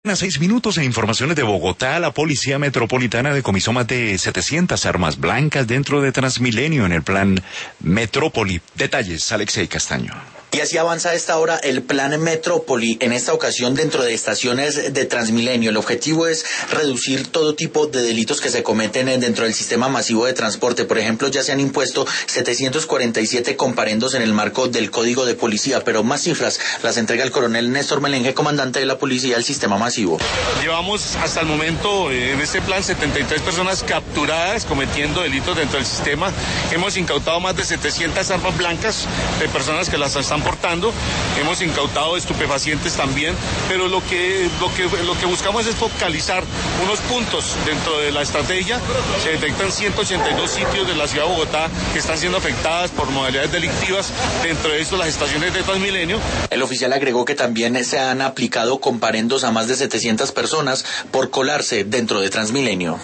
A 6 minutos en informaciones de Bogotá, la Policía Metropolitana decomisó más de 700 armas blancas dentro de Transmilenio en el plan Metrópoli. Detalles, Alexei Castaño. Y así avanza a esta hora el plan Metrópoli, en esta ocasión dentro de estaciones de Transmilenio. El objetivo es reducir todo tipo de delitos que se cometen dentro del sistema masivo de transporte. Por ejemplo, ya se han impuesto 747 comparendos en el marco del Código de Policía, pero más cifras las entrega el coronel Néstor Melengue, comandante de la Policía del Sistema Masivo. Llevamos hasta el momento en este plan 73 personas capturadas cometiendo delitos dentro del sistema. Hemos incautado más de 700 armas blancas de personas que las están portando. Hemos incautado estupefacientes también, pero lo que buscamos es focalizar unos puntos dentro de la estrategia. Se detectan 182 sitios de la ciudad de Bogotá que están siendo afectadas por modalidades delictivas, dentro de esto las estaciones de Transmilenio. El oficial agregó que también se han aplicado comparendos a más de 700 personas por colarse dentro de Transmilenio.